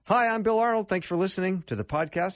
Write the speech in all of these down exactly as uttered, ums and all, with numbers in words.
Hi, I'm Bill Arnold. Thanks for listening to the podcast.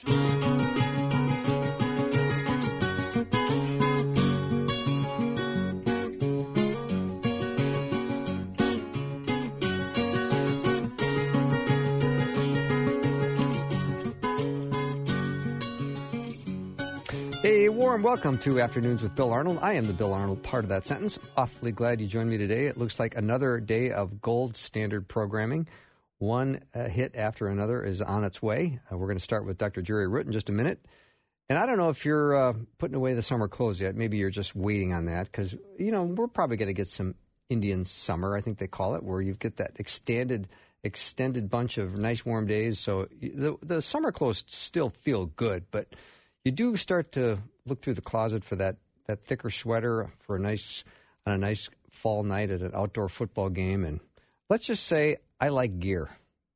A warm welcome to Afternoons with Bill Arnold. I am the Bill Arnold part of that sentence. Awfully glad you joined me today. It looks like another day of gold standard programming. One uh, hit after another is on its way. Uh, we're going to start with Doctor Jerry Root in just a minute. And I don't know if you're uh, putting away the summer clothes yet. Maybe you're just waiting on that because, you know, we're probably going to get some Indian summer, I think they call it, where you get that extended extended bunch of nice warm days. So the, the summer clothes still feel good, but you do start to look through the closet for that, that thicker sweater for a nice on a nice fall night at an outdoor football game. And let's just say I like gear.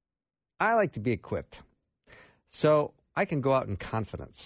I like to be equipped. So I can go out in confidence.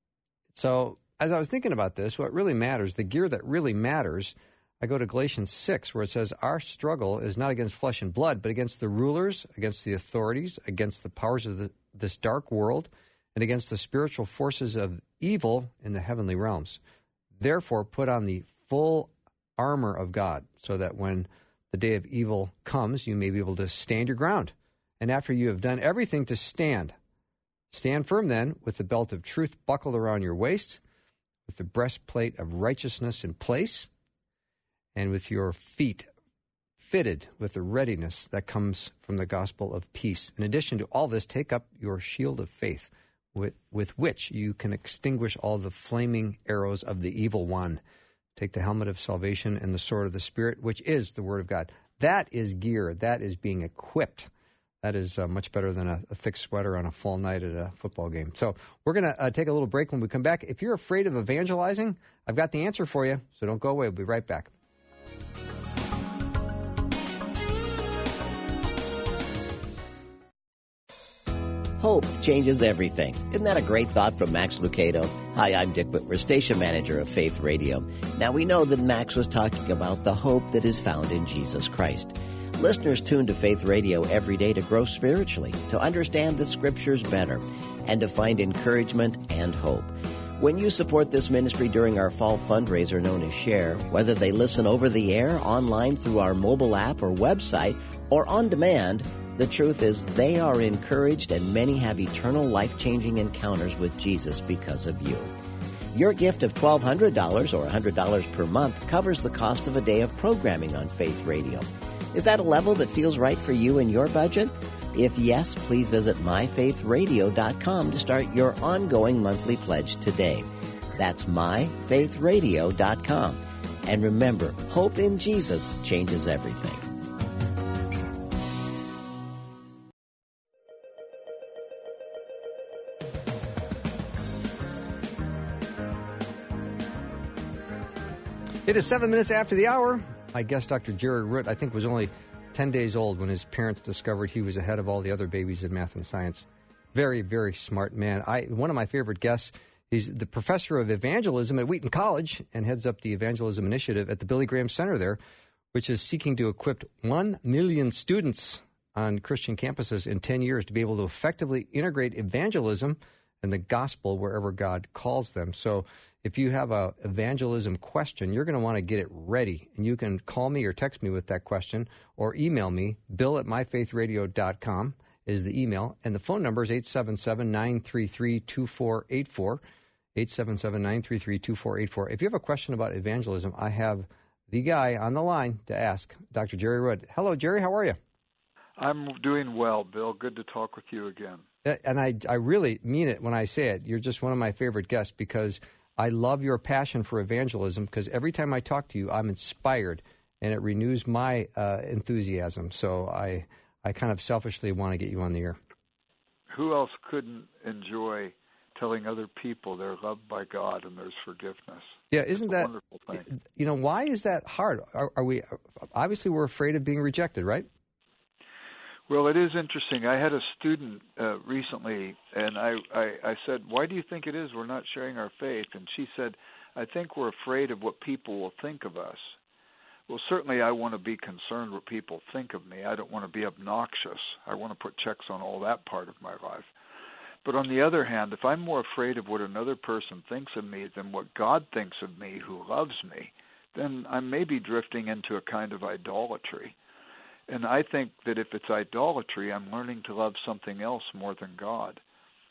So as I was thinking about this, what really matters, the gear that really matters, I go to Galatians six, where it says, our struggle is not against flesh and blood, but against the rulers, against the authorities, against the powers of the, this dark world, and against the spiritual forces of evil in the heavenly realms. Therefore, put on the full armor of God, so that when the day of evil comes, you may be able to stand your ground. And after you have done everything to stand, stand firm then, with the belt of truth buckled around your waist, with the breastplate of righteousness in place, and with your feet fitted with the readiness that comes from the gospel of peace. In addition to all this, take up your shield of faith, with, with which you can extinguish all the flaming arrows of the evil one. Take the helmet of salvation and the sword of the Spirit, which is the Word of God. That is gear. That is being equipped. That is uh, much better than a, a thick sweater on a fall night at a football game. So we're going to uh, take a little break. When we come back, if you're afraid of evangelizing, I've got the answer for you, so don't go away. We'll be right back. Hope changes everything. Isn't that a great thought from Max Lucado? Hi, I'm Dick Whitmer, station manager of Faith Radio. Now, we know that Max was talking about the hope that is found in Jesus Christ. Listeners tune to Faith Radio every day to grow spiritually, to understand the Scriptures better, and to find encouragement and hope. When you support this ministry during our fall fundraiser known as Share, whether they listen over the air, online through our mobile app or website, or on demand, the truth is they are encouraged and many have eternal life-changing encounters with Jesus because of you. Your gift of twelve hundred dollars or one hundred dollars per month covers the cost of a day of programming on Faith Radio. Is that a level that feels right for you and your budget? If yes, please visit my faith radio dot com to start your ongoing monthly pledge today. That's my faith radio dot com. And remember, hope in Jesus changes everything. It is seven minutes after the hour. My guest, Doctor Jerry Root, I think was only ten days old when his parents discovered he was ahead of all the other babies in math and science. Very, very smart man. I One of my favorite guests, he's the professor of evangelism at Wheaton College and heads up the evangelism initiative at the Billy Graham Center there, which is seeking to equip one million students on Christian campuses in ten years to be able to effectively integrate evangelism and the gospel wherever God calls them. So if you have a evangelism question, you're going to want to get it ready. And you can call me or text me with that question or email me. Bill at my faith radio dot com is the email. And the phone number is eight seven seven, nine three three, two four eight four, eight seven seven, nine three three, two four eight four. If you have a question about evangelism, I have the guy on the line to ask, Doctor Jerry Root. Hello, Jerry. How are you? I'm doing well, Bill. Good to talk with you again. And I, I really mean it when I say it. You're just one of my favorite guests because I love your passion for evangelism, because every time I talk to you, I'm inspired, and it renews my uh, enthusiasm. So I I kind of selfishly want to get you on the air. Who else couldn't enjoy telling other people they're loved by God and there's forgiveness? Yeah, isn't it's a that, wonderful thing? You know, why is that hard? Are, are we, obviously we're afraid of being rejected, right? Well, it is interesting. I had a student uh, recently, and I, I, I said, why do you think it is we're not sharing our faith? And she said, I think we're afraid of what people will think of us. Well, certainly I want to be concerned what people think of me. I don't want to be obnoxious. I want to put checks on all that part of my life. But on the other hand, if I'm more afraid of what another person thinks of me than what God thinks of me who loves me, then I may be drifting into a kind of idolatry. And I think that if it's idolatry, I'm learning to love something else more than God.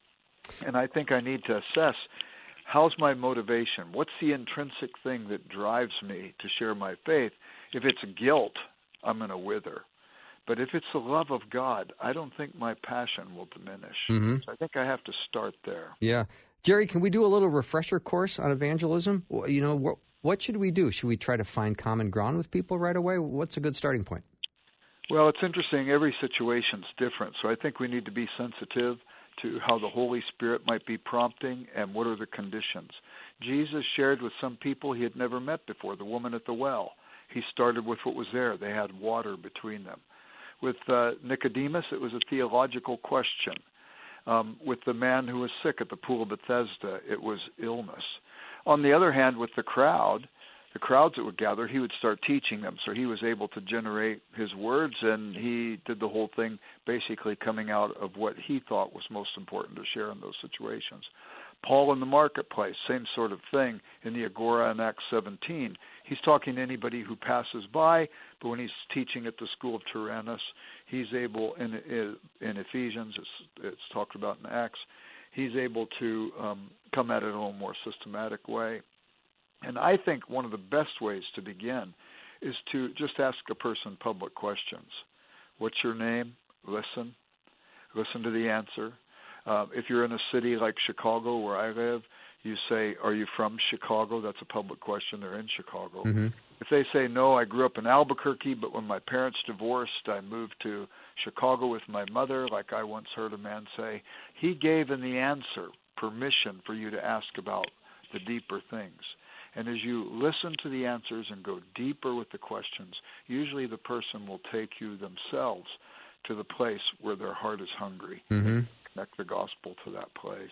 And I think I need to assess, how's my motivation? What's the intrinsic thing that drives me to share my faith? If it's guilt, I'm going to wither. But if it's the love of God, I don't think my passion will diminish. Mm-hmm. So I think I have to start there. Yeah. Jerry, can we do a little refresher course on evangelism? You know, what, what should we do? Should we try to find common ground with people right away? What's a good starting point? Well, it's interesting. Every situation's different. So I think we need to be sensitive to how the Holy Spirit might be prompting and what are the conditions. Jesus shared with some people he had never met before, the woman at the well. He started with what was there. They had water between them. With uh, Nicodemus, it was a theological question. Um, with the man who was sick at the pool of Bethesda, it was illness. On the other hand, with the crowd, the crowds that would gather, he would start teaching them. So he was able to generate his words, and he did the whole thing basically coming out of what he thought was most important to share in those situations. Paul in the marketplace, same sort of thing in the Agora in Acts seventeen. He's talking to anybody who passes by, but when he's teaching at the school of Tyrannus, he's able, in, in Ephesians, it's, it's talked about in Acts, he's able to um, come at it in a little more systematic way. And I think one of the best ways to begin is to just ask a person public questions. What's your name? Listen. Listen to the answer. Uh, if you're in a city like Chicago, where I live, you say, are you from Chicago? That's a public question. They're in Chicago. Mm-hmm. If they say, no, I grew up in Albuquerque, but when my parents divorced, I moved to Chicago with my mother, like I once heard a man say, he gave in the answer permission for you to ask about the deeper things. And as you listen to the answers and go deeper with the questions, usually the person will take you themselves to the place where their heart is hungry. Mm-hmm. Connect the gospel to that place.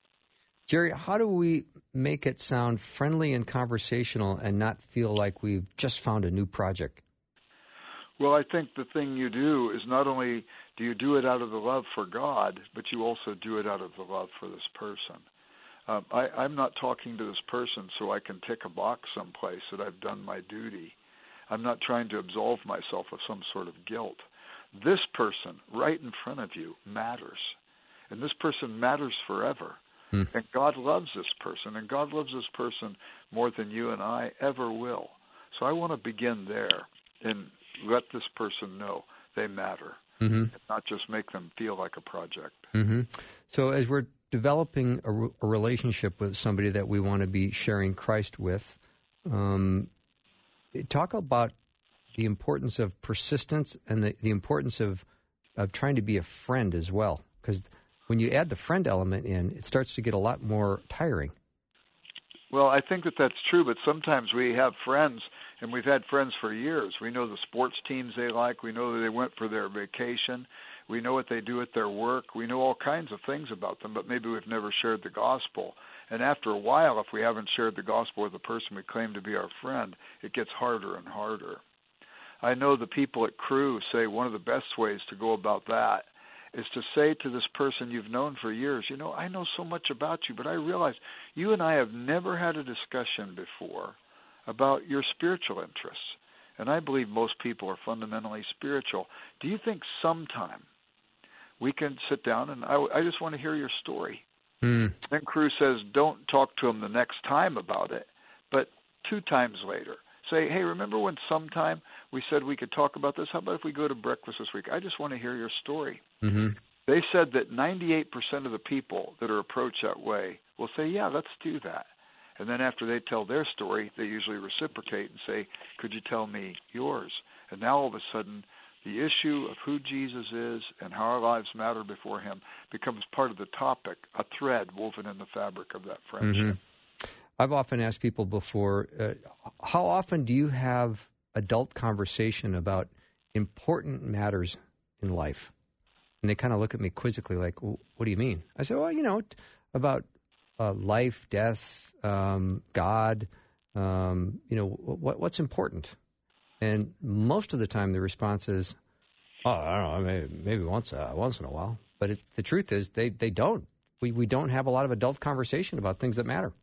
Jerry, how do we make it sound friendly and conversational and not feel like we've just found a new project? Well, I think the thing you do is not only do you do it out of the love for God, but you also do it out of the love for this person. Um, I, I'm not talking to this person so I can tick a box someplace that I've done my duty. I'm not trying to absolve myself of some sort of guilt. This person right in front of you matters, and this person matters forever. Mm. And God loves this person, and God loves this person more than you and I ever will. So I want to begin there and let this person know they matter, mm-hmm. and not just make them feel like a project. Mm-hmm. So as we're developing a, a relationship with somebody that we want to be sharing Christ with, um, talk about the importance of persistence and the, the importance of, of trying to be a friend as well. Because when you add the friend element in, it starts to get a lot more tiring. Well, I think that that's true, but sometimes we have friends, and we've had friends for years. We know the sports teams they like. We know that they went for their vacation. We know what they do at their work. We know all kinds of things about them, but maybe we've never shared the gospel. And after a while, if we haven't shared the gospel with the person we claim to be our friend, it gets harder and harder. I know the people at Cru say one of the best ways to go about that is to say to this person you've known for years, you know, I know so much about you, but I realize you and I have never had a discussion before about your spiritual interests. And I believe most people are fundamentally spiritual. Do you think sometime we can sit down and I, I just want to hear your story? Mm. Then Cru says, don't talk to him the next time about it, but two times later. Say, hey, remember when sometime we said we could talk about this? How about if we go to breakfast this week? I just want to hear your story. Mm-hmm. They said that ninety-eight percent of the people that are approached that way will say, yeah, let's do that. And then after they tell their story, they usually reciprocate and say, could you tell me yours? And now all of a sudden, the issue of who Jesus is and how our lives matter before him becomes part of the topic, a thread woven in the fabric of that friendship. Mm-hmm. I've often asked people before, uh, how often do you have adult conversation about important matters in life? And they kind of look at me quizzically like, well, what do you mean? I say, well, you know, about uh, life, death, um, God, um, you know, what, what's important? And most of the time the response is, oh, I don't know, maybe, maybe once uh, once in a while. But it, the truth is they, they don't. We, we don't have a lot of adult conversation about things that matter.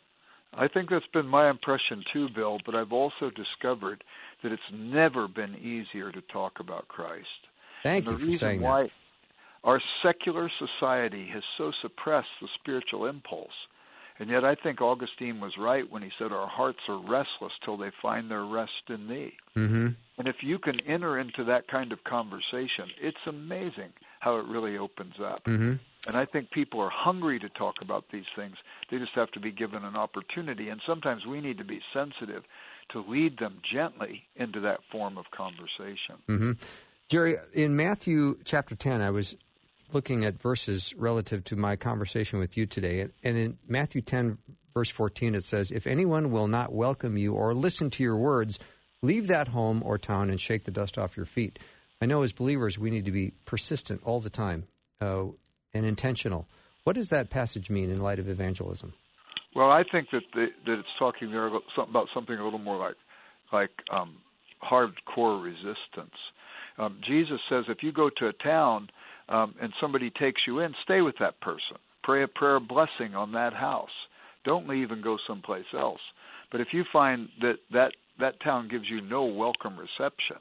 I think that's been my impression too, Bill, but I've also discovered that it's never been easier to talk about Christ. Thank and you the for reason saying why that. Our secular society has so suppressed the spiritual impulse. And yet I think Augustine was right when he said our hearts are restless till they find their rest in thee. Mm-hmm. And if you can enter into that kind of conversation, it's amazing how it really opens up. Mm-hmm. And I think people are hungry to talk about these things. They just have to be given an opportunity. And sometimes we need to be sensitive to lead them gently into that form of conversation. Mm-hmm. Jerry, in Matthew chapter ten, I was looking at verses relative to my conversation with you today. And in Matthew ten, verse fourteen, it says, if anyone will not welcome you or listen to your words, leave that home or town and shake the dust off your feet. I know as believers we need to be persistent all the time uh, and intentional. What does that passage mean in light of evangelism? Well, I think that the, that it's talking there about something, about something a little more like like um, hardcore resistance. Um, Jesus says if you go to a town um, and somebody takes you in, stay with that person. Pray a prayer of blessing on that house. Don't leave and go someplace else. But if you find that that, that town gives you no welcome reception,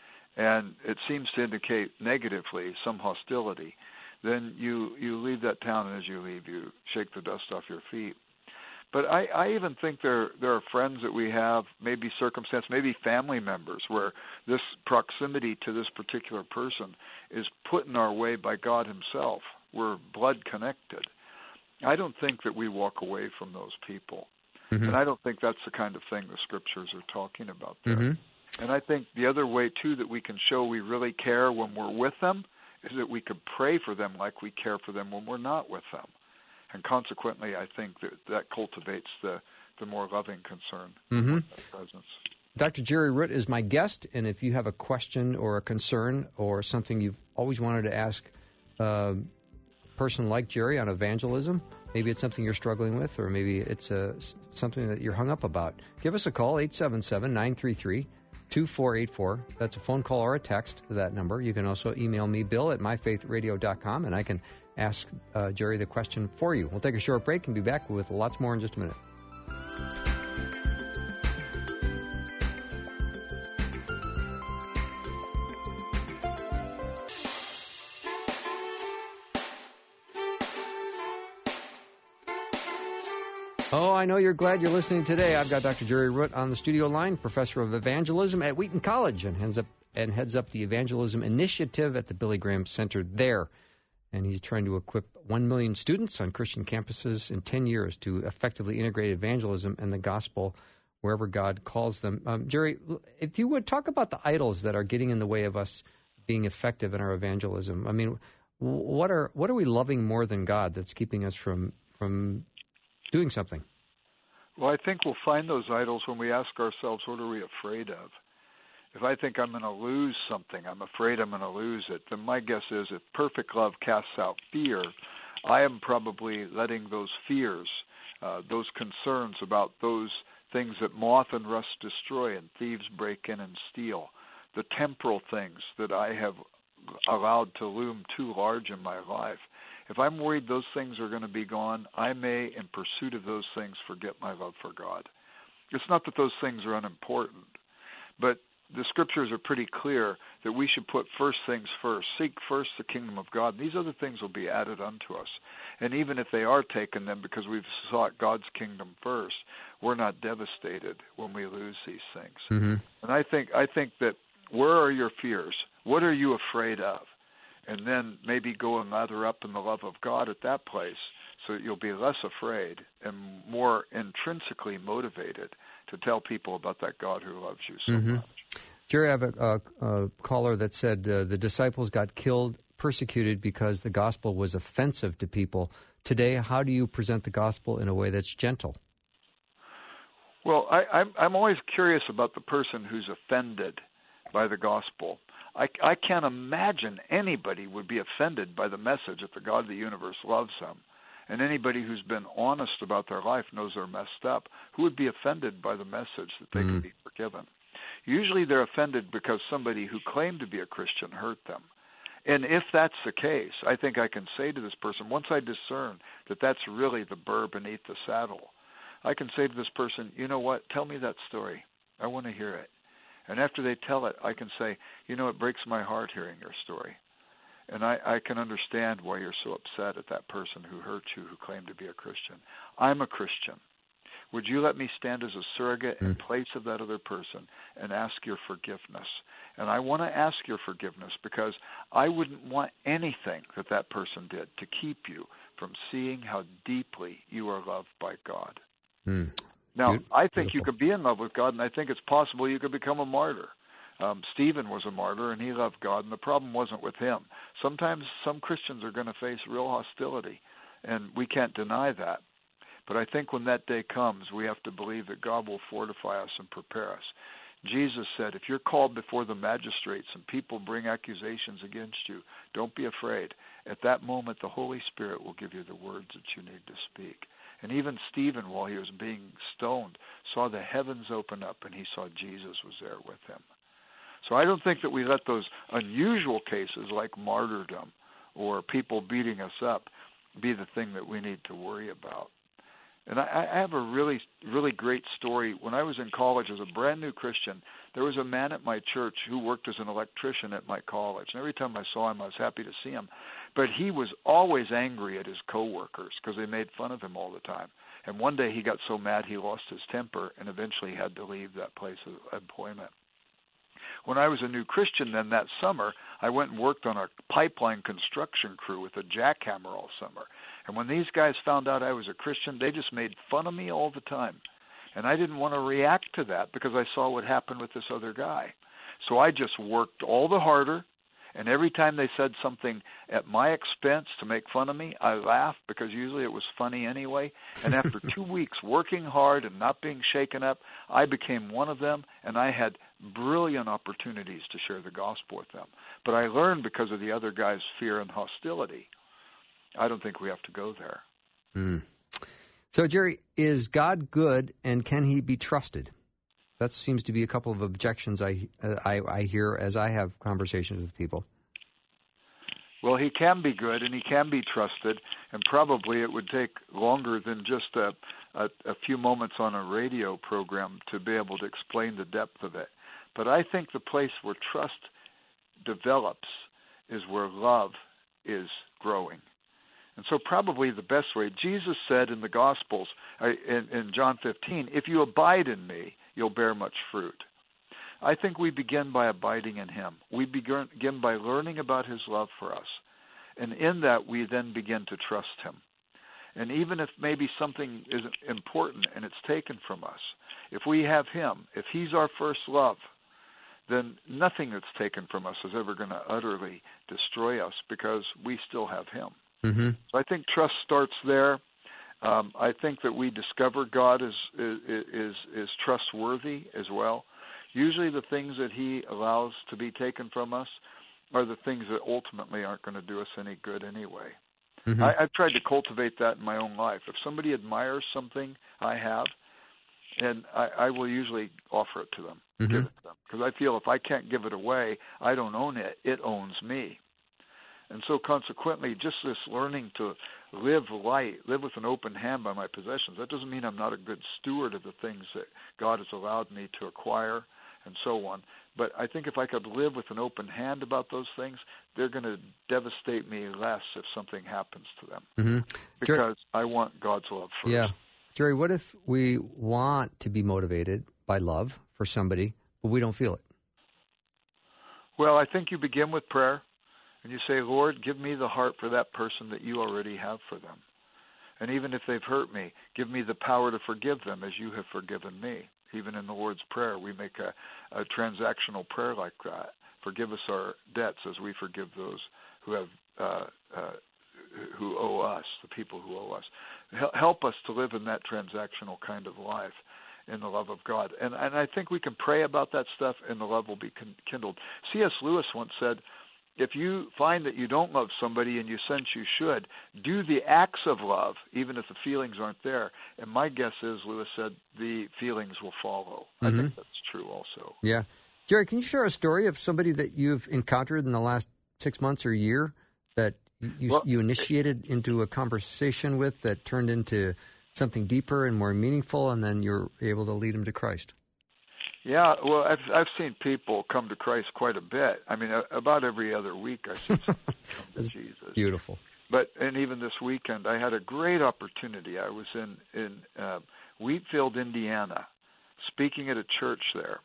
and it seems to indicate negatively some hostility, then you, you leave that town, and as you leave, you shake the dust off your feet. But I, I even think there there are friends that we have, maybe circumstance, maybe family members, where this proximity to this particular person is put in our way by God himself. We're blood connected. I don't think that we walk away from those people. Mm-hmm. And I don't think that's the kind of thing the scriptures are talking about there. Mm-hmm. And I think the other way, too, that we can show we really care when we're with them is that we could pray for them like we care for them when we're not with them. And consequently, I think that that cultivates the, the more loving concern mm-hmm. with that presence. Doctor Jerry Root is my guest, and if you have a question or a concern or something you've always wanted to ask uh, a person like Jerry on evangelism, maybe it's something you're struggling with, or maybe it's uh, something that you're hung up about, give us a call, eight seven seven, nine three three, two four eight four. That's a phone call or a text to that number. You can also email me, Bill, at my faith radio dot com, and I can ask uh, Jerry the question for you. We'll take a short break and be back with lots more in just a minute. Oh, I know you're glad you're listening today. I've got Doctor Jerry Root on the studio line, professor of evangelism at Wheaton College, and heads up and heads up the evangelism initiative at the Billy Graham Center there. And he's trying to equip one million students on Christian campuses in ten years to effectively integrate evangelism and the gospel wherever God calls them. Um, Jerry, if you would talk about the idols that are getting in the way of us being effective in our evangelism. I mean, what are what are we loving more than God that's keeping us from from doing something? Well, I think we'll find those idols when we ask ourselves, what are we afraid of? If I think I'm going to lose something, I'm afraid I'm going to lose it, then my guess is if perfect love casts out fear, I am probably letting those fears, uh, those concerns about those things that moth and rust destroy and thieves break in and steal, the temporal things that I have allowed to loom too large in my life. If I'm worried those things are going to be gone, I may, in pursuit of those things, forget my love for God. It's not that those things are unimportant, but the scriptures are pretty clear that we should put first things first. Seek first the kingdom of God. These other things will be added unto us. And even if they are taken, then because we've sought God's kingdom first, we're not devastated when we lose these things. Mm-hmm. And I think I think that where are your fears? What are you afraid of? And then maybe go and lather up in the love of God at that place so that you'll be less afraid and more intrinsically motivated to tell people about that God who loves you so mm-hmm. much. Jerry, I have a, a, a caller that said uh, the disciples got killed, persecuted because the gospel was offensive to people. Today, how do you present the gospel in a way that's gentle? Well, I, I'm, I'm always curious about the person who's offended by the gospel. I, I can't imagine anybody would be offended by the message that the God of the universe loves them. And anybody who's been honest about their life knows they're messed up. Who would be offended by the message that they mm. can be forgiven? Usually they're offended because somebody who claimed to be a Christian hurt them. And if that's the case, I think I can say to this person, once I discern that that's really the burr beneath the saddle, I can say to this person, you know what, tell me that story. I want to hear it. And after they tell it, I can say, you know, it breaks my heart hearing your story. And I, I can understand why you're so upset at that person who hurt you, who claimed to be a Christian. I'm a Christian. Would you let me stand as a surrogate in place of that other person and ask your forgiveness? And I want to ask your forgiveness because I wouldn't want anything that that person did to keep you from seeing how deeply you are loved by God. Mm. Now, Beautiful. I think you could be in love with God, and I think it's possible you could become a martyr. Um, Stephen was a martyr, and he loved God, and the problem wasn't with him. Sometimes some Christians are going to face real hostility, and we can't deny that. But I think when that day comes, we have to believe that God will fortify us and prepare us. Jesus said, if you're called before the magistrates and people bring accusations against you, don't be afraid. At that moment, the Holy Spirit will give you the words that you need to speak. And even Stephen, while he was being stoned, saw the heavens open up, and he saw Jesus was there with him. So I don't think that we let those unusual cases like martyrdom or people beating us up be the thing that we need to worry about. And I, I have a really, really great story. When I was in college as a brand new Christian, there was a man at my church who worked as an electrician at my college. And every time I saw him, I was happy to see him. But he was always angry at his coworkers because they made fun of him all the time. And one day he got so mad he lost his temper and eventually had to leave that place of employment. When I was a new Christian then that summer, I went and worked on a pipeline construction crew with a jackhammer all summer. And when these guys found out I was a Christian, they just made fun of me all the time. And I didn't want to react to that because I saw what happened with this other guy. So I just worked all the harder. And every time they said something at my expense to make fun of me, I laughed because usually it was funny anyway. And after two weeks working hard and not being shaken up, I became one of them, and I had brilliant opportunities to share the gospel with them. But I learned because of the other guy's fear and hostility. I don't think we have to go there. Mm. So, Jerry, is God good, and can he be trusted? That seems to be a couple of objections I, uh, I I hear as I have conversations with people. Well, he can be good and he can be trusted, and probably it would take longer than just a, a, a few moments on a radio program to be able to explain the depth of it. But I think the place where trust develops is where love is growing. And so probably the best way, Jesus said in the Gospels, uh, in, in John fifteen, if you abide in me, you'll bear much fruit. I think we begin by abiding in him. We begin by learning about his love for us. And in that, we then begin to trust him. And even if maybe something isn't important and it's taken from us, if we have him, if he's our first love, then nothing that's taken from us is ever going to utterly destroy us because we still have him. Mm-hmm. So I think trust starts there. Um, I think that we discover God is, is is is trustworthy as well. Usually the things that he allows to be taken from us are the things that ultimately aren't going to do us any good anyway. Mm-hmm. I, I've tried to cultivate that in my own life. If somebody admires something I have, and I, I will usually offer it to them, mm-hmm. give it to them. Because I feel if I can't give it away, I don't own it, it owns me. And so consequently, just this learning to live light, live with an open hand by my possessions, that doesn't mean I'm not a good steward of the things that God has allowed me to acquire and so on. But I think if I could live with an open hand about those things, they're going to devastate me less if something happens to them. Mm-hmm. Because Jer- I want God's love first. Yeah. Jerry, what if we want to be motivated by love for somebody, but we don't feel it? Well, I think you begin with prayer. And you say, Lord, give me the heart for that person that you already have for them. And even if they've hurt me, give me the power to forgive them as you have forgiven me. Even in the Lord's Prayer, we make a, a transactional prayer like that. Forgive us our debts as we forgive those who have uh, uh, who owe us, the people who owe us. Help us to live in that transactional kind of life in the love of God. And, and I think we can pray about that stuff and the love will be kindled. C S Lewis once said, if you find that you don't love somebody and you sense you should, do the acts of love, even if the feelings aren't there. And my guess is, Lewis said, the feelings will follow. Mm-hmm. I think that's true also. Yeah. Jerry, can you share a story of somebody that you've encountered in the last six months or year that you, well, you initiated into a conversation with that turned into something deeper and more meaningful, and then you're able to lead them to Christ? Yeah, well, I've I've seen people come to Christ quite a bit. I mean, about every other week I see some come to Jesus. Beautiful. But and even this weekend, I had a great opportunity. I was in in uh, Wheatfield, Indiana, speaking at a church there,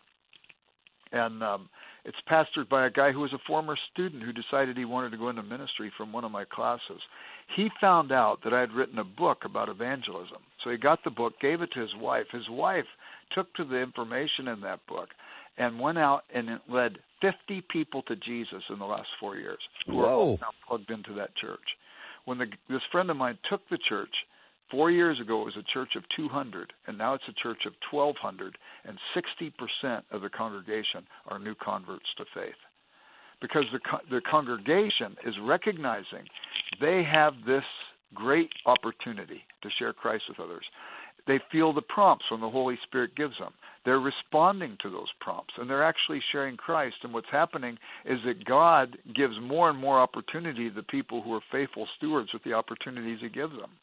and um, it's pastored by a guy who was a former student who decided he wanted to go into ministry from one of my classes. He found out that I had written a book about evangelism, so he got the book, gave it to his wife. His wife took to the information in that book and went out and led fifty people to Jesus in the last four years who are all now plugged into that church. When the, this friend of mine took the church, four years ago it was a church of two hundred, and now it's a church of twelve hundred, and sixty percent of the congregation are new converts to faith. Because the, the congregation is recognizing they have this great opportunity to share Christ with others. They feel the prompts when the Holy Spirit gives them. They're responding to those prompts, and they're actually sharing Christ. And what's happening is that God gives more and more opportunity to the people who are faithful stewards with the opportunities he gives them.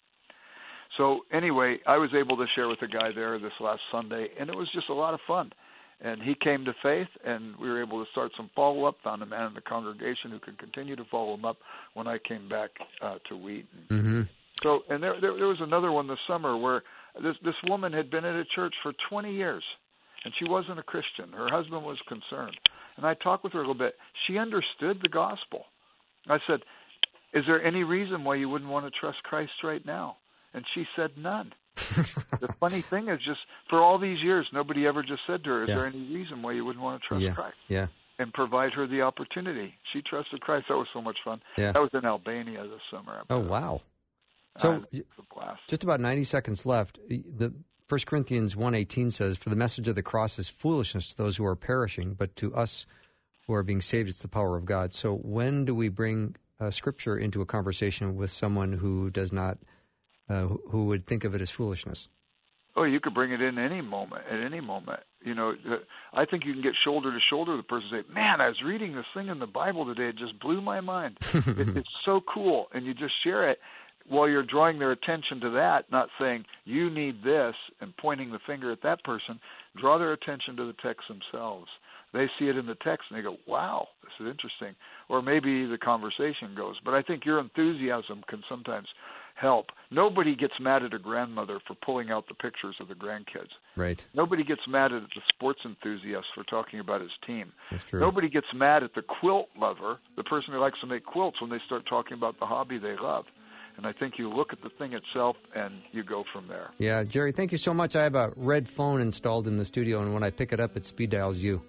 So anyway, I was able to share with a guy there this last Sunday, and it was just a lot of fun. And he came to faith, and we were able to start some follow-up, found a man in the congregation who could continue to follow him up when I came back uh, to Wheaton. Mm-hmm. So, and there, there, there was another one this summer where this, this woman had been at a church for twenty years, and she wasn't a Christian. Her husband was concerned. And I talked with her a little bit. She understood the gospel. I said, is there any reason why you wouldn't want to trust Christ right now? And she said none. The funny thing is, just for all these years, nobody ever just said to her, is yeah. there any reason why you wouldn't want to trust yeah. Christ? Yeah. And provide her the opportunity. She trusted Christ. That was so much fun. Yeah. That was in Albania this summer. Oh, wow. So, uh, just about ninety seconds left. The First Corinthians one eighteen says, for the message of the cross is foolishness to those who are perishing, but to us who are being saved, it's the power of God. So when do we bring uh, Scripture into a conversation with someone who does not Uh, who would think of it as foolishness? Oh, you could bring it in any moment, at any moment. You know, I think you can get shoulder to shoulder with the person and say, man, I was reading this thing in the Bible today. It just blew my mind. it, it's so cool. And you just share it while you're drawing their attention to that, not saying, you need this, and pointing the finger at that person. Draw their attention to the text themselves. They see it in the text, and they go, wow, this is interesting. Or maybe the conversation goes. But I think your enthusiasm can sometimes help. Nobody gets mad at a grandmother for pulling out the pictures of the grandkids. Right. Nobody gets mad at the sports enthusiast for talking about his team. That's true. Nobody gets mad at the quilt lover, the person who likes to make quilts, when they start talking about the hobby they love. And I think you look at the thing itself and you go from there. Yeah, Jerry, thank you so much. I have a red phone installed in the studio, and when I pick it up, it speed dials you.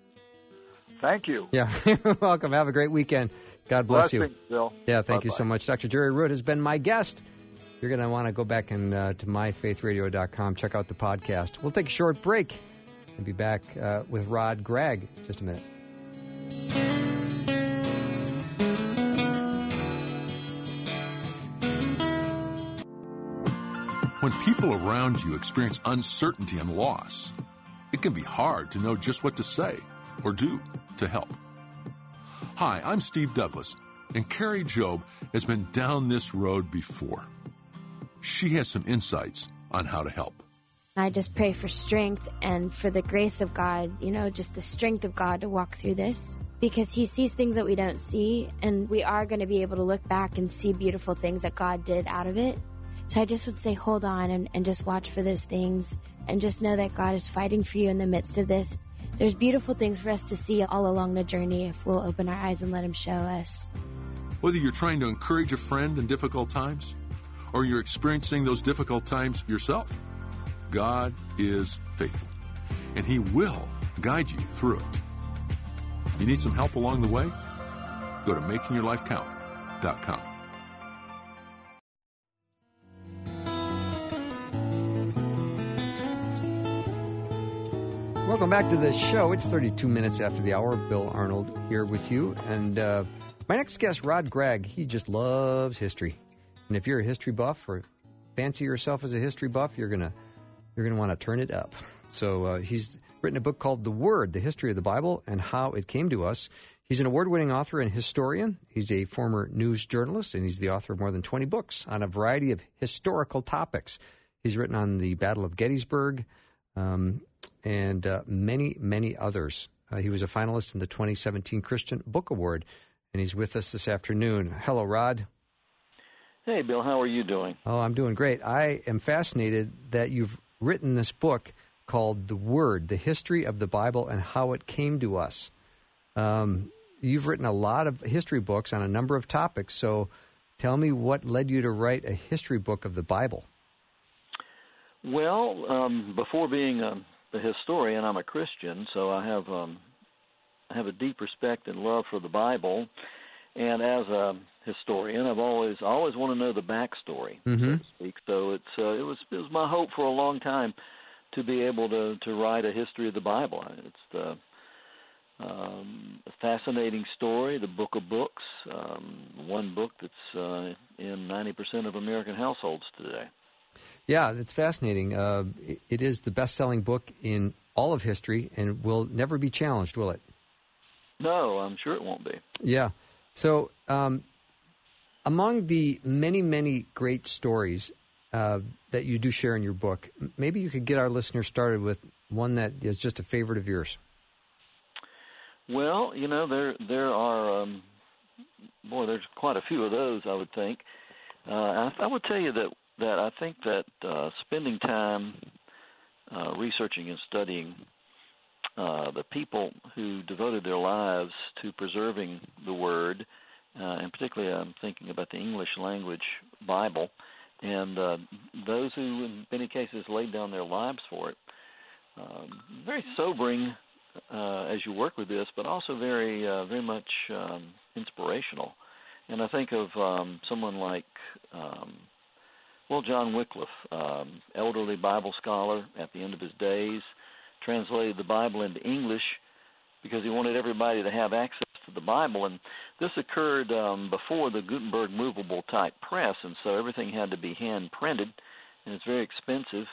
Thank you. Yeah, you're welcome. Have a great weekend. God bless Blessings, you. Bill. Yeah, thank Bye-bye. you so much. Doctor Jerry Root has been my guest. You're going to want to go back and uh, to my faith radio dot com, check out the podcast. We'll take a short break and be back uh, with Rod Gregg in just a minute. When people around you experience uncertainty and loss, it can be hard to know just what to say or do to help. Hi, I'm Steve Douglas, and Carrie Job has been down this road before. She has some insights on how to help. I just pray for strength and for the grace of God, you know, just the strength of God to walk through this, because he sees things that we don't see, and we are going to be able to look back and see beautiful things that God did out of it. So I just would say hold on and, and just watch for those things, and just know that God is fighting for you in the midst of this. There's beautiful things for us to see all along the journey if we'll open our eyes and let him show us. Whether you're trying to encourage a friend in difficult times, or you're experiencing those difficult times yourself, God is faithful, and he will guide you through it. You need some help along the way? Go to making your life count dot com. Welcome back to the show. It's thirty-two minutes after the hour. Bill Arnold here with you. And uh, My next guest, Rod Gregg, he just loves history. And if you're a history buff or fancy yourself as a history buff, you're gonna you're gonna want to turn it up. So uh, he's written a book called The Word, The History of the Bible and How It Came to Us. He's an award-winning author and historian. He's a former news journalist, and he's the author of more than twenty books on a variety of historical topics. He's written on the Battle of Gettysburg um, and uh, many, many others. Uh, he was a finalist in the twenty seventeen Christian Book Award, and he's with us this afternoon. Hello, Rod. Hey, Bill. How are you doing? Oh, I'm doing great. I am fascinated that you've written this book called The Word, The History of the Bible and How It Came to Us. Um, you've written a lot of history books on a number of topics, so tell me what led you to write a history book of the Bible. Well, um, before being a, a historian, I'm a Christian, so I have um, I have a deep respect and love for the Bible. And as a historian, I've always always want to know the backstory, mm-hmm. so to speak. So it's uh, it was it was my hope for a long time to be able to, to write a history of the Bible. It's the um, a fascinating story, the book of books, um, one book that's uh, in ninety percent of American households today. Yeah, it's fascinating. Uh, it, it is the best-selling book in all of history and will never be challenged, will it? No, I'm sure it won't be. Yeah. So um, among the many, many great stories uh, that you do share in your book, maybe you could get our listeners started with one that is just a favorite of yours. Well, you know, there there are, um, boy, there's quite a few of those, I would think. Uh, I, I would tell you that, that I think that uh, spending time uh, researching and studying Uh, the people who devoted their lives to preserving the Word, uh, and particularly I'm thinking about the English language Bible, and uh, those who in many cases laid down their lives for it. Um, very sobering uh, as you work with this, but also very, uh, very much um, inspirational. And I think of um, someone like, um, well, John Wycliffe, um, elderly Bible scholar at the end of his days, translated the Bible into English because he wanted everybody to have access to the Bible. And this occurred um, before the Gutenberg movable type press, and so everything had to be hand printed, and it's very expensive.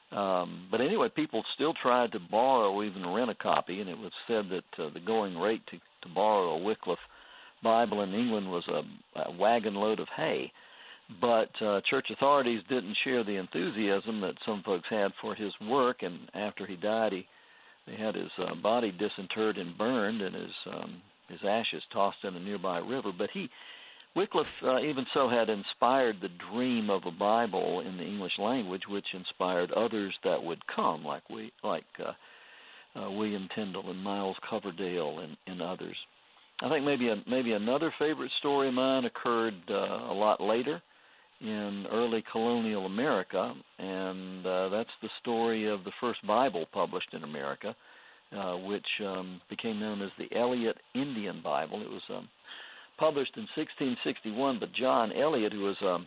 Um, but anyway, people still tried to borrow, even rent a copy, and it was said that uh, the going rate to, to borrow a Wycliffe Bible in England was a, a wagon load of hay. But uh, church authorities didn't share the enthusiasm that some folks had for his work, and after he died, he they had his uh, body disinterred and burned, and his um, his ashes tossed in a nearby river. But he, Wycliffe, uh, even so, had inspired the dream of a Bible in the English language, which inspired others that would come, like we like uh, uh, William Tyndale and Miles Coverdale and, and others. I think maybe a, maybe another favorite story of mine occurred uh, a lot later, in early colonial America, and uh, that's the story of the first Bible published in America, uh, which um, became known as the Eliot Indian Bible. It was um, published in sixteen sixty-one by John Eliot, who was um,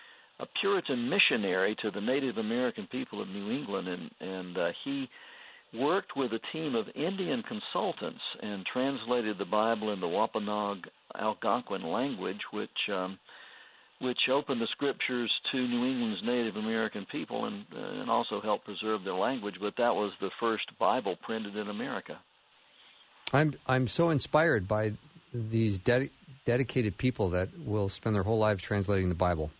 a Puritan missionary to the Native American people of New England, and, and uh, he worked with a team of Indian consultants and translated the Bible in the Wampanoag Algonquin language, which um, which opened the scriptures to New England's Native American people and, uh, and also helped preserve their language. But that was the first Bible printed in America. I'm I'm so inspired by these ded- dedicated people that will spend their whole lives translating the Bible.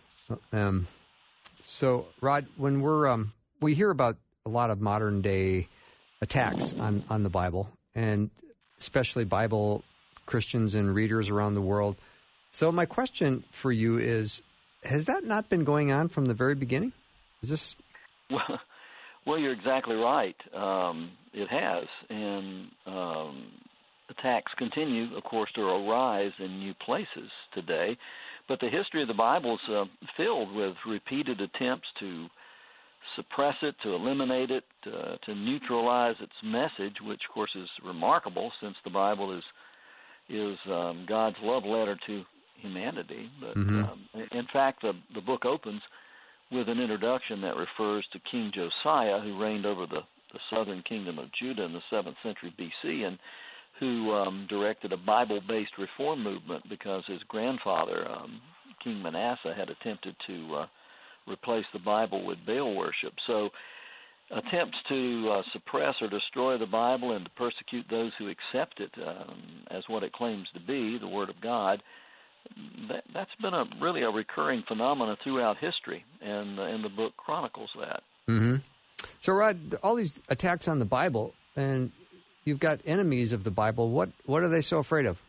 Um, so, Rod, when we're um, we hear about a lot of modern day attacks on, on the Bible, and especially Bible Christians and readers around the world. So my question for you is, has that not been going on from the very beginning? Is this? Well, well you're exactly right. Um, it has. And um, attacks continue, of course, to arise in new places today. But the history of the Bible is uh, filled with repeated attempts to suppress it, to eliminate it, uh, to neutralize its message, which, of course, is remarkable since the Bible is is um, God's love letter to humanity. But mm-hmm. um, in fact, the, the book opens with an introduction that refers to King Josiah, who reigned over the, the southern kingdom of Judah in the seventh century B C, and who um, directed a Bible-based reform movement because his grandfather, um, King Manasseh, had attempted to uh, replace the Bible with Baal worship. So attempts to uh, suppress or destroy the Bible and to persecute those who accept it um, as what it claims to be, the Word of God, that, that's been a really a recurring phenomenon throughout history, and, uh, and the book chronicles that. Mm-hmm. So, Rod, all these attacks on the Bible, and you've got enemies of the Bible. What what are they so afraid of?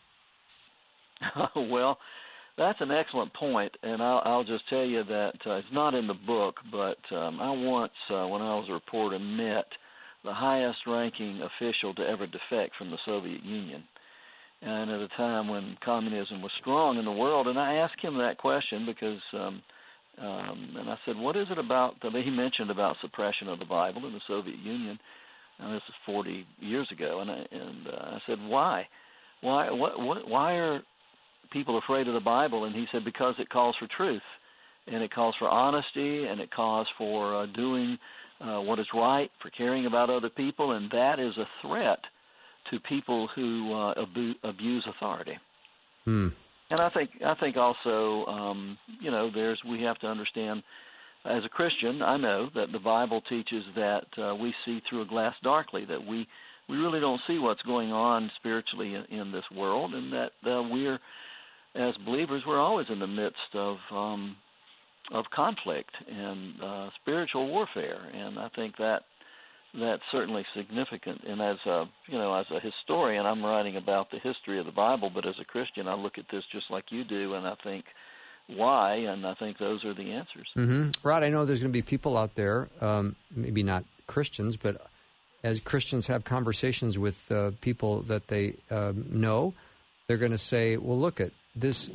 Well, that's an excellent point, and I'll, I'll just tell you that uh, it's not in the book, but um, I once, uh, when I was a reporter, met the highest-ranking official to ever defect from the Soviet Union, and at a time when communism was strong in the world. And I asked him that question because, um, um, and I said, what is it about, I mean, he mentioned about suppression of the Bible in the Soviet Union, and this is forty years ago, and I, and uh, I said, why? Why, what, what, why are people afraid of the Bible? And he said, because it calls for truth, and it calls for honesty, and it calls for uh, doing uh, what is right, for caring about other people, and that is a threat to people who uh, abu- abuse authority. Hmm. And I think I think also, um, you know, there's we have to understand, as a Christian, I know that the Bible teaches that uh, we see through a glass darkly, that we, we really don't see what's going on spiritually in, in this world, and that uh, we're, as believers, we're always in the midst of um, of conflict and uh, spiritual warfare, and I think that that's certainly significant. And as a you know, as a historian, I'm writing about the history of the Bible, but as a Christian, I look at this just like you do, and I think why, and I think those are the answers. Mm-hmm. Rod, I know there's going to be people out there, um, maybe not Christians, but as Christians have conversations with uh, people that they um, know, they're going to say, well, look, at this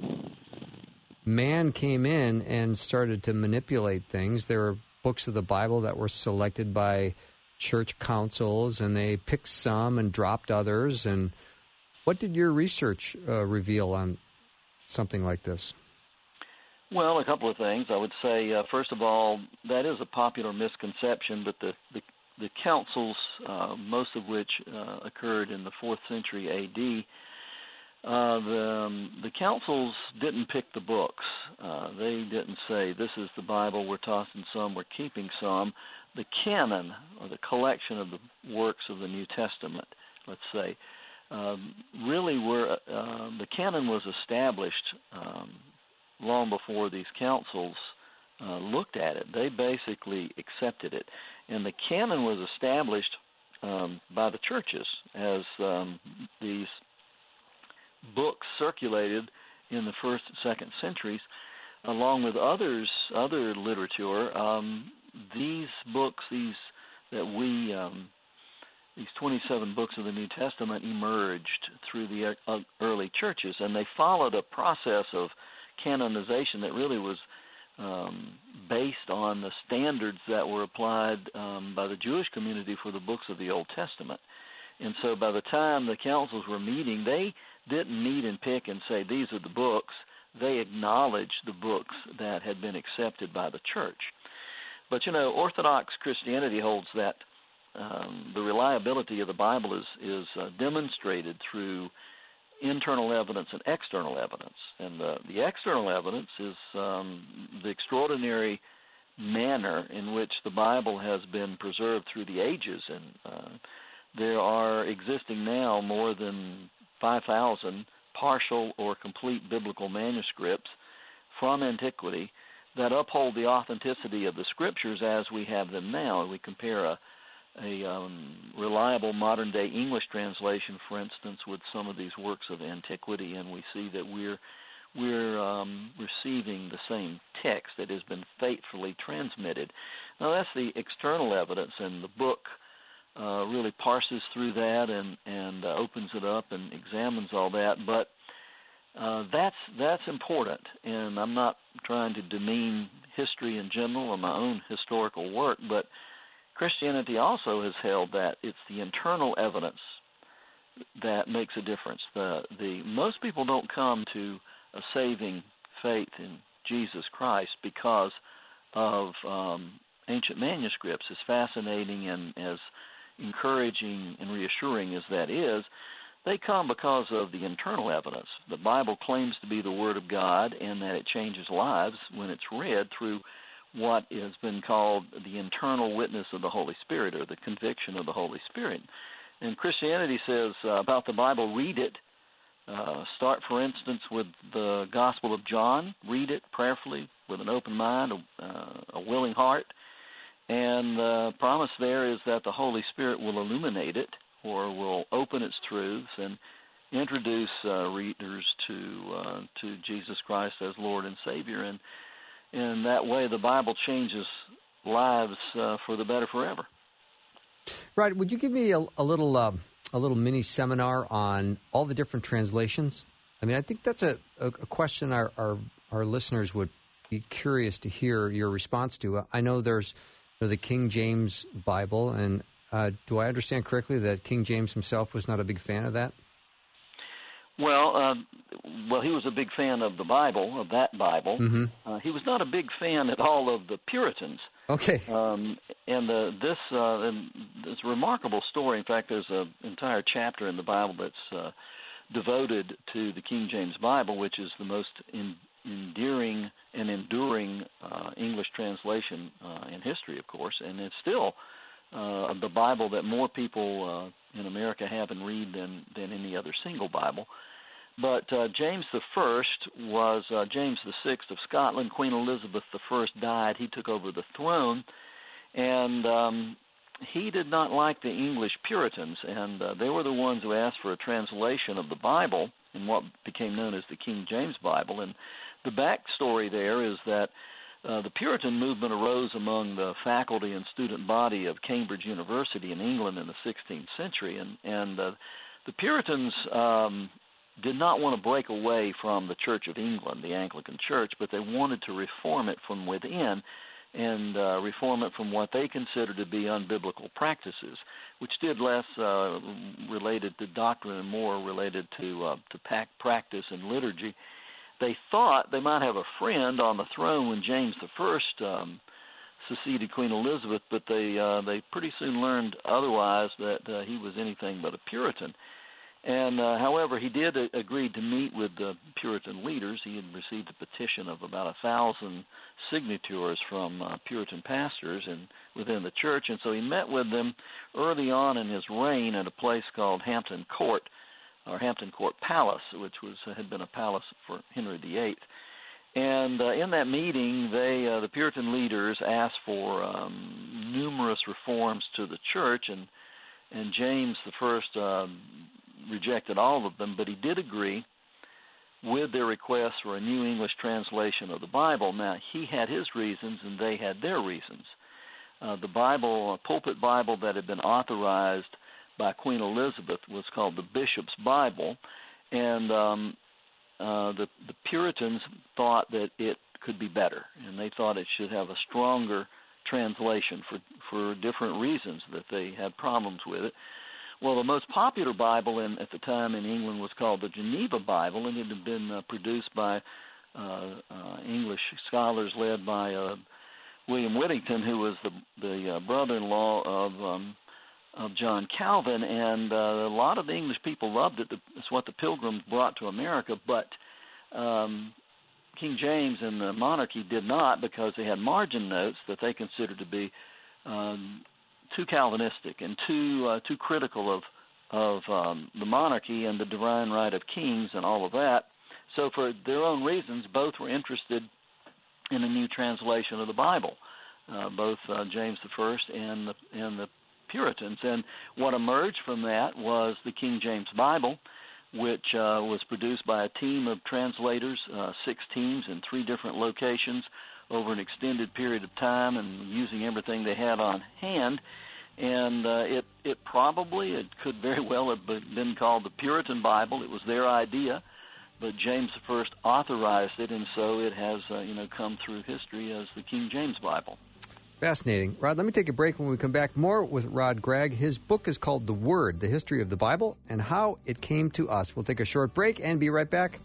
man came in and started to manipulate things. There are books of the Bible that were selected by church councils, and they picked some and dropped others. And what did your research uh, reveal on something like this? Well, a couple of things. I would say, uh, first of all, that is a popular misconception, but the, the, the councils, uh, most of which uh, occurred in the fourth century A D, uh, the, um, the councils didn't pick the books. Uh, they didn't say, this is the Bible, we're tossing some, we're keeping some. The canon, or the collection of the works of the New Testament, let's say, um, really were, uh, the canon was established um, long before these councils uh, looked at it. They basically accepted it. And the canon was established um, by the churches as um, these books circulated in the first and second centuries, along with others, other literature. Um, these books, these that we, um, these twenty-seven books of the New Testament emerged through the early churches, and they followed a process of canonization that really was um, based on the standards that were applied um, by the Jewish community for the books of the Old Testament. And so by the time the councils were meeting, they didn't meet and pick and say, these are the books. They acknowledged the books that had been accepted by the church. But, you know, Orthodox Christianity holds that um, the reliability of the Bible is, is uh, demonstrated through internal evidence and external evidence. And uh, the external evidence is um, the extraordinary manner in which the Bible has been preserved through the ages. And uh, there are existing now more than five thousand partial or complete biblical manuscripts from antiquity that uphold the authenticity of the Scriptures as we have them now. And we compare a a um, reliable modern-day English translation, for instance, with some of these works of antiquity, and we see that we're we're um, receiving the same text that has been faithfully transmitted. Now, that's the external evidence, and the book uh, really parses through that and, and uh, opens it up and examines all that, but uh, that's that's important, and I'm not trying to demean history in general or my own historical work, but Christianity also has held that it's the internal evidence that makes a difference. The, the most people don't come to a saving faith in Jesus Christ because of um, ancient manuscripts. As fascinating and as encouraging and reassuring as that is, they come because of the internal evidence. The Bible claims to be the Word of God and that it changes lives when it's read through what has been called the internal witness of the Holy Spirit, or the conviction of the Holy Spirit. And Christianity says uh, about the Bible, read it. Uh, start, for instance, with the Gospel of John. Read it prayerfully with an open mind, a, uh, a willing heart. And the uh, promise there is that the Holy Spirit will illuminate it, or will open its truths and introduce uh, readers to uh, to Jesus Christ as Lord and Savior. And in that way, the Bible changes lives uh, for the better forever. Right. Would you give me a, a little uh, a little mini seminar on all the different translations? I mean, I think that's a, a, a question our, our our listeners would be curious to hear your response to. I know there's you know, the King James Bible, and uh, do I understand correctly that King James himself was not a big fan of that? Well, uh, well, he was a big fan of the Bible, of that Bible. Mm-hmm. Uh, he was not a big fan at all of the Puritans. Okay. Um, and uh, this uh, and this remarkable story. In fact, there's an entire chapter in the Bible that's uh, devoted to the King James Bible, which is the most in, endearing and enduring uh, English translation uh, in history, of course, and it's still uh, the Bible that more people uh, in America have and read than than any other single Bible. But uh, James the First was uh, James the Sixth of Scotland. Queen Elizabeth the First died. He took over the throne, and um, he did not like the English Puritans, and uh, they were the ones who asked for a translation of the Bible in what became known as the King James Bible. And the backstory there is that uh, the Puritan movement arose among the faculty and student body of Cambridge University in England in the sixteenth century, and, and uh, the Puritans um, did not want to break away from the Church of England, the Anglican Church, but they wanted to reform it from within and uh, reform it from what they considered to be unbiblical practices, which did less uh, related to doctrine and more related to uh, to pack practice and liturgy. They thought they might have a friend on the throne when James the First um, succeeded Queen Elizabeth, but they uh, they pretty soon learned otherwise, that uh, he was anything but a Puritan. And, uh, however, he did uh, agree to meet with the Puritan leaders. He had received a petition of about a thousand signatures from uh, Puritan pastors and within the church, and so he met with them early on in his reign at a place called Hampton Court, or Hampton Court Palace, which was uh, had been a palace for Henry the Eighth. And uh, in that meeting, they uh, the Puritan leaders asked for um, numerous reforms to the church, and and James the First um, rejected all of them, but he did agree with their request for a new English translation of the Bible. Now, he had his reasons, and they had their reasons. Uh, the Bible, a pulpit Bible that had been authorized by Queen Elizabeth, was called the Bishop's Bible, and um, uh, the, the Puritans thought that it could be better, and they thought it should have a stronger translation for, for different reasons, that they had problems with it. Well, the most popular Bible in, at the time in England was called the Geneva Bible, and it had been uh, produced by uh, uh, English scholars led by uh, William Whittington, who was the, the uh, brother-in-law of um, of John Calvin, and uh, a lot of the English people loved it. It's what the Pilgrims brought to America, but um, King James and the monarchy did not, because they had margin notes that they considered to be um, too Calvinistic and too uh, too critical of of um, the monarchy and the divine right of kings and all of that. So for their own reasons, both were interested in a new translation of the Bible, uh, both uh, James the First and the, and the Puritans. And what emerged from that was the King James Bible, which uh, was produced by a team of translators, uh, six teams in three different locations over an extended period of time, and using everything they had on hand. And uh, it, it probably, it could very well have been called the Puritan Bible. It was their idea, but James the First authorized it, and so it has, uh, you know, come through history as the King James Bible. Fascinating. Rod, let me take a break. When we come back, more with Rod Gregg. His book is called The Word, The History of the Bible and How It Came to Us. We'll take a short break and be right back.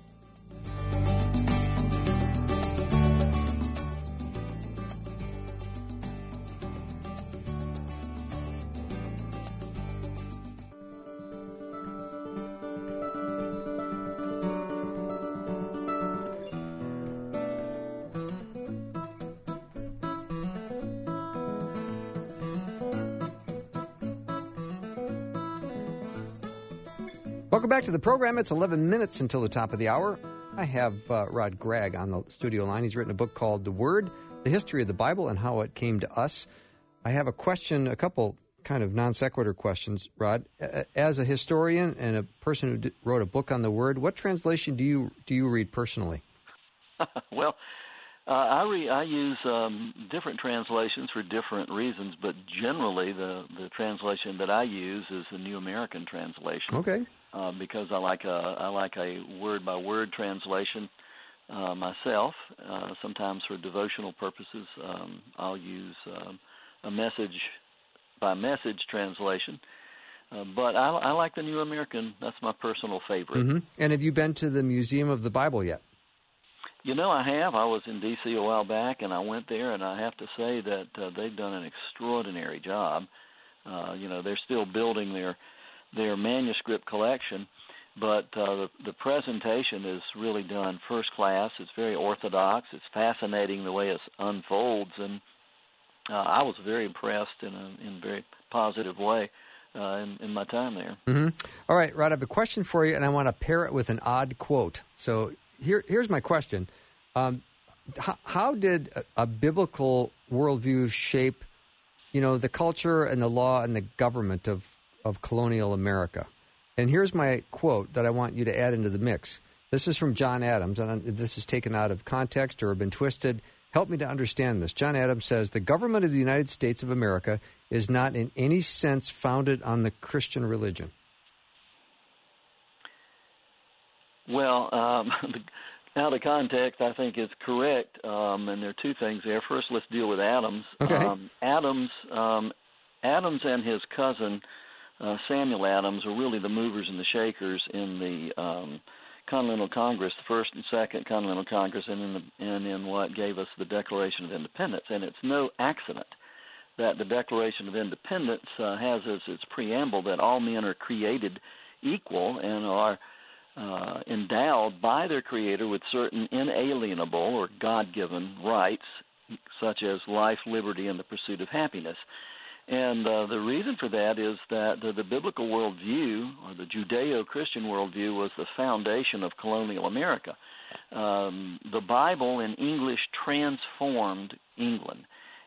Welcome back to the program. It's eleven minutes until the top of the hour. I have uh, Rod Gregg on the studio line. He's written a book called The Word, The History of the Bible and How It Came to Us. I have a question, a couple kind of non sequitur questions, Rod. As a historian and a person who d- wrote a book on the Word, what translation do you do you read personally? well, uh, I re- I use um, different translations for different reasons, but generally the, the translation that I use is the New American Translation. Okay. Uh, because I like a I like a word by word translation uh, myself. Uh, sometimes for devotional purposes, um, I'll use um, a message by message translation. Uh, but I, I like the New American. That's my personal favorite. Mm-hmm. And have you been to the Museum of the Bible yet? You know, I have. I was in D C a while back, and I went there, and I have to say that uh, they've done an extraordinary job. Uh, you know, they're still building their their manuscript collection, but uh, the, the presentation is really done first class. It's very orthodox. It's fascinating the way it unfolds, and uh, I was very impressed in a, in a very positive way uh, in, in my time there. Mm-hmm. All right, Rod, I have a question for you, and I want to pair it with an odd quote. So here, here's my question. Um, how, how did a, a biblical worldview shape, you know, the culture and the law and the government of of colonial America? And here's my quote that I want you to add into the mix. This is from John Adams, and this is taken out of context or been twisted. Help me to understand this. John Adams says, the government of the United States of America is not in any sense founded on the Christian religion. Well, um, out of context, I think it's correct, um, and there are two things there. First, let's deal with Adams. Okay. Um, Adams, um, Adams and his cousin, Uh, Samuel Adams, are really the movers and the shakers in the um, Continental Congress, the first and second Continental Congress, and in, the, and in what gave us the Declaration of Independence. And it's no accident that the Declaration of Independence uh, has as its preamble that all men are created equal and are uh, endowed by their Creator with certain inalienable or God-given rights, such as life, liberty, and the pursuit of happiness. And uh, the reason for that is that the, the biblical worldview, or the Judeo-Christian worldview, was the foundation of colonial America. Um, the Bible in English transformed England,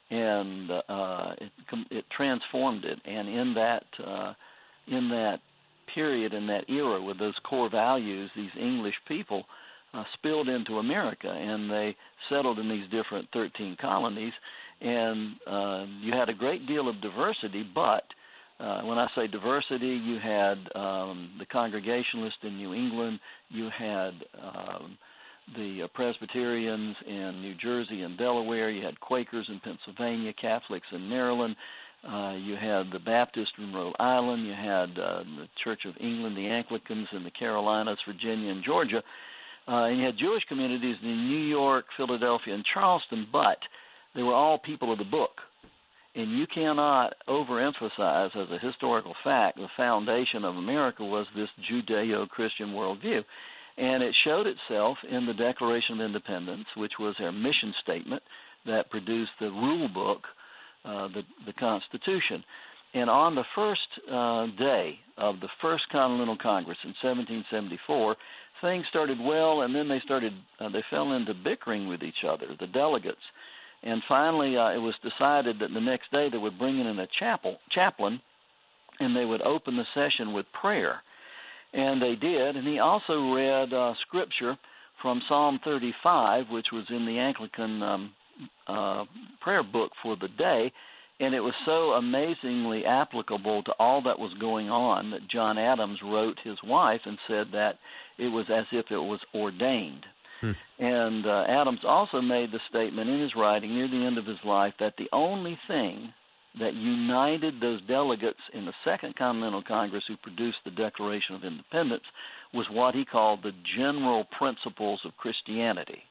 and uh, it, it transformed it. And in that uh, in that period, in that era, with those core values, these English people uh, spilled into America, and they settled in these different thirteen colonies. And uh, you had a great deal of diversity, but uh, when I say diversity, you had um, the Congregationalists in New England, you had um, the Presbyterians in New Jersey and Delaware, you had Quakers in Pennsylvania, Catholics in Maryland, uh, you had the Baptists in Rhode Island, you had uh, the Church of England, the Anglicans in the Carolinas, Virginia, and Georgia, uh, and you had Jewish communities in New York, Philadelphia, and Charleston, but they were all people of the book. And you cannot overemphasize as a historical fact the foundation of America was this Judeo-Christian worldview. And it showed itself in the Declaration of Independence, which was their mission statement that produced the rule book, uh, the, the Constitution. And on the first uh, day of the First Continental Congress in seventeen seventy-four, things started well, and then they started uh, they fell into bickering with each other, the delegates. And finally, uh, it was decided that the next day they would bring in a chapel, chaplain, and they would open the session with prayer. And they did. And he also read uh, scripture from Psalm thirty-five, which was in the Anglican um, uh, prayer book for the day. And it was so amazingly applicable to all that was going on that John Adams wrote his wife and said that it was as if it was ordained. Hmm. And uh, Adams also made the statement in his writing near the end of his life that the only thing that united those delegates in the Second Continental Congress who produced the Declaration of Independence was what he called the general principles of Christianity.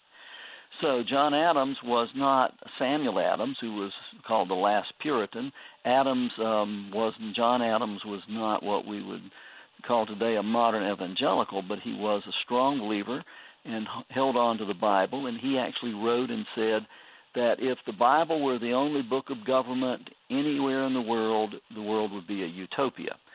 So John Adams was not Samuel Adams, who was called the last Puritan. Adams um, was John Adams was not what we would call today a modern evangelical, but he was a strong believer and held on to the Bible, and he actually wrote and said that if the Bible were the only book of government anywhere in the world, the world would be a utopia.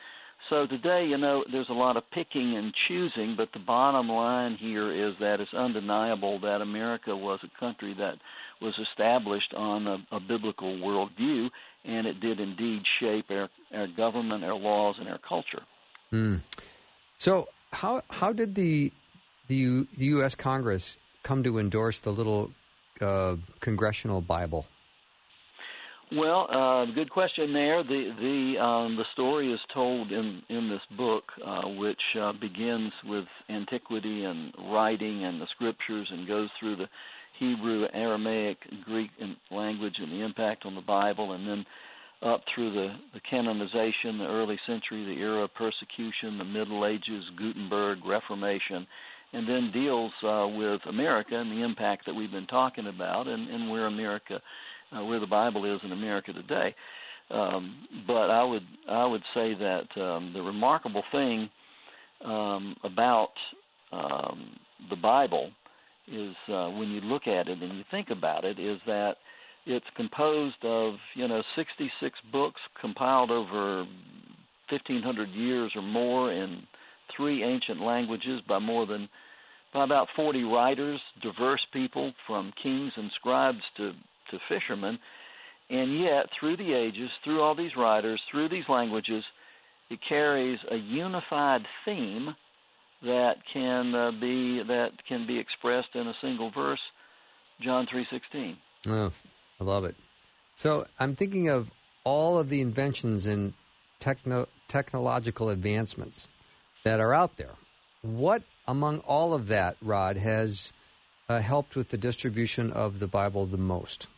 So today, you know, there's a lot of picking and choosing, but the bottom line here is that it's undeniable that America was a country that was established on a, a biblical worldview, and it did indeed shape our, our government, our laws, and our culture. Mm. So how how did the the, U, the U S Congress come to endorse the little uh, congressional Bible? Well, uh, good question there. The the um, the story is told in, in this book, uh, which uh, begins with antiquity and writing and the scriptures and goes through the Hebrew, Aramaic, Greek language and the impact on the Bible, and then up through the, the canonization, the early century, the era of persecution, the Middle Ages, Gutenberg, Reformation, and then deals uh, with America and the impact that we've been talking about and, and where America Uh, where the Bible is in America today. Um, but I would I would say that um, the remarkable thing um, about um, the Bible is uh, when you look at it and you think about it, is that it's composed of, you know, sixty-six books compiled over fifteen hundred years or more in three ancient languages by more than by about forty writers, diverse people from kings and scribes to to fishermen, and yet through the ages, through all these writers, through these languages, it carries a unified theme that can uh, be that can be expressed in a single verse, John three sixteen. Oh, I love it. So I'm thinking of all of the inventions and techno- technological advancements that are out there. What among all of that, Rod, has uh, helped with the distribution of the Bible the most?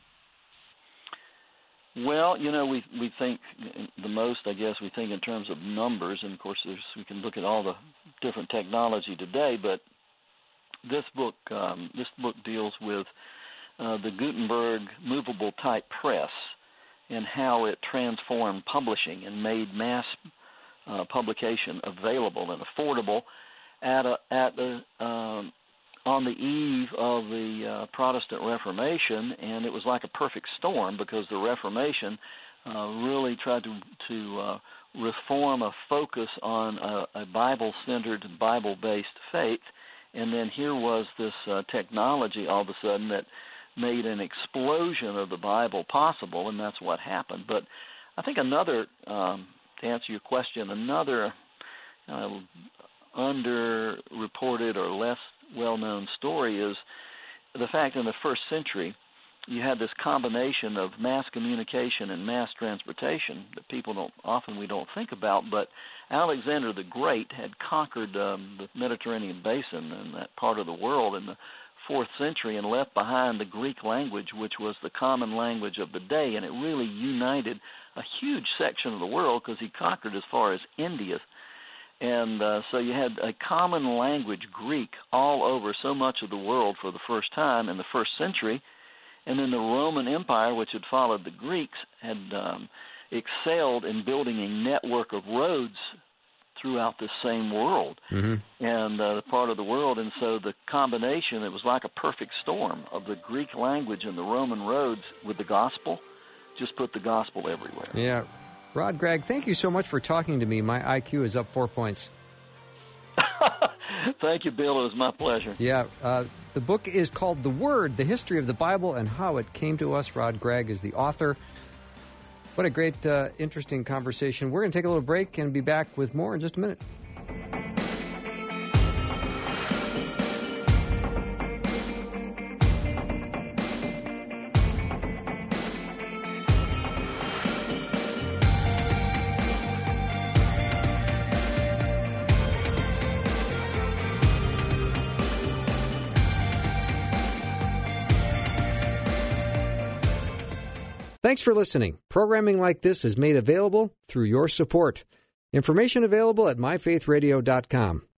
Well, you know, we we think the most, I guess, we think in terms of numbers, and of course there's, we can look at all the different technology today, but this book um, this book deals with uh, the Gutenberg movable type press and how it transformed publishing and made mass uh, publication available and affordable at a, at the um, on the eve of the uh, Protestant Reformation, and it was like a perfect storm because the Reformation uh, really tried to to uh, reform a focus on a, a Bible-centered, Bible-based faith, and then here was this uh, technology all of a sudden that made an explosion of the Bible possible, and that's what happened. But I think another, um, to answer your question, another uh, underreported or less well-known story is the fact in the first century you had this combination of mass communication and mass transportation that people don't often we don't think about, but Alexander the Great had conquered um, the Mediterranean basin and that part of the world in the fourth century and left behind the Greek language, which was the common language of the day, and it really united a huge section of the world because he conquered as far as India. And uh, so you had a common language, Greek, all over so much of the world for the first time in the first century. And then the Roman Empire, which had followed the Greeks, had um, excelled in building a network of roads throughout this same world mm-hmm. and uh, the part of the world. And so the combination, it was like a perfect storm of the Greek language and the Roman roads with the gospel, just put the gospel everywhere. Yeah. Rod Gregg, thank you so much for talking to me. My I Q is up four points. Thank you, Bill. It was my pleasure. Yeah. Uh, the book is called The Word, The History of the Bible and How It Came to Us. Rod Gregg is the author. What a great, uh, interesting conversation. We're going to take a little break and be back with more in just a minute. Thanks for listening. Programming like this is made available through your support. Information available at my faith radio dot com.